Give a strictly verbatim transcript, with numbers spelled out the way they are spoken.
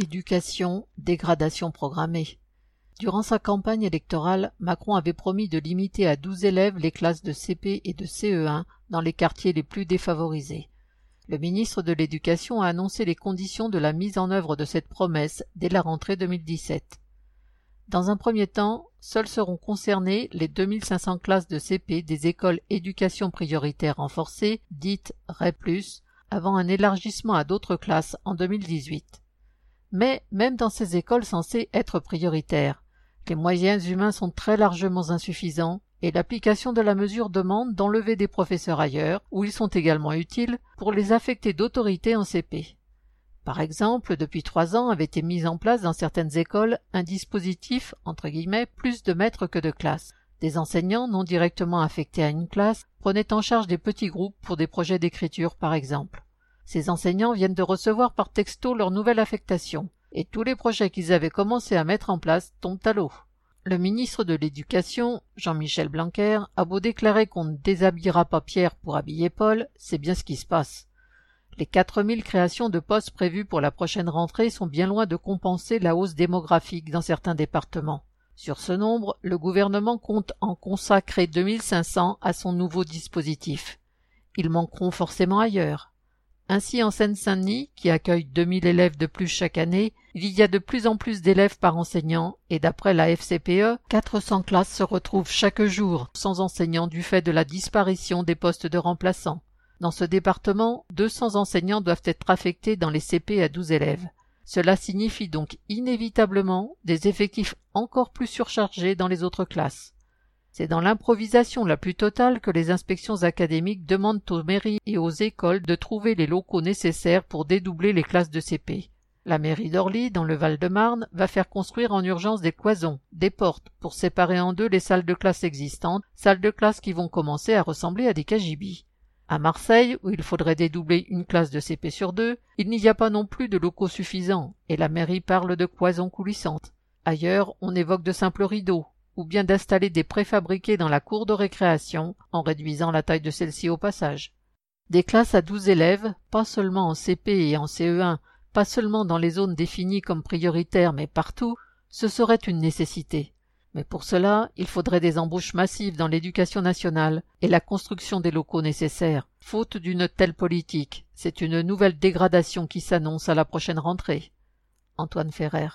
Éducation, dégradation programmée. Durant sa campagne électorale, Macron avait promis de limiter à douze élèves les classes de C P et de C E un dans les quartiers les plus défavorisés. Le ministre de l'Éducation a annoncé les conditions de la mise en œuvre de cette promesse dès la rentrée deux mille dix-sept. Dans un premier temps, seules seront concernées les deux mille cinq cents classes de C P des écoles éducation prioritaire renforcée, dites R E P+, avant un élargissement à d'autres classes en deux mille dix-huit. Mais même dans ces écoles censées être prioritaires, les moyens humains sont très largement insuffisants et l'application de la mesure demande d'enlever des professeurs ailleurs, où ils sont également utiles, pour les affecter d'autorité en C P. Par exemple, depuis trois ans avait été mis en place dans certaines écoles un dispositif, entre guillemets, plus de maîtres que de classes. Des enseignants non directement affectés à une classe prenaient en charge des petits groupes pour des projets d'écriture par exemple. Ces enseignants viennent de recevoir par texto leur nouvelle affectation, et tous les projets qu'ils avaient commencé à mettre en place tombent à l'eau. Le ministre de l'Éducation, Jean-Michel Blanquer, a beau déclarer qu'on ne déshabillera pas Pierre pour habiller Paul, c'est bien ce qui se passe. Les quatre mille créations de postes prévues pour la prochaine rentrée sont bien loin de compenser la hausse démographique dans certains départements. Sur ce nombre, le gouvernement compte en consacrer deux mille cinq cents à son nouveau dispositif. Ils manqueront forcément ailleurs. Ainsi, en Seine-Saint-Denis, qui accueille deux mille élèves de plus chaque année, il y a de plus en plus d'élèves par enseignant et d'après la F C P E, quatre cents classes se retrouvent chaque jour sans enseignants du fait de la disparition des postes de remplaçants. Dans ce département, deux cents enseignants doivent être affectés dans les C P à douze élèves. Cela signifie donc inévitablement des effectifs encore plus surchargés dans les autres classes. C'est dans l'improvisation la plus totale que les inspections académiques demandent aux mairies et aux écoles de trouver les locaux nécessaires pour dédoubler les classes de C P. La mairie d'Orly, dans le Val-de-Marne, va faire construire en urgence des cloisons, des portes, pour séparer en deux les salles de classe existantes, salles de classe qui vont commencer à ressembler à des K G B. À Marseille, où il faudrait dédoubler une classe de C P sur deux, il n'y a pas non plus de locaux suffisants, et la mairie parle de cloisons coulissantes. Ailleurs, on évoque de simples rideaux, ou bien d'installer des préfabriqués dans la cour de récréation, en réduisant la taille de celle-ci au passage. Des classes à douze élèves, pas seulement en C P et en C E un, pas seulement dans les zones définies comme prioritaires mais partout, ce serait une nécessité. Mais pour cela, il faudrait des embauches massives dans l'éducation nationale et la construction des locaux nécessaires. Faute d'une telle politique, c'est une nouvelle dégradation qui s'annonce à la prochaine rentrée. Antoine Ferrer.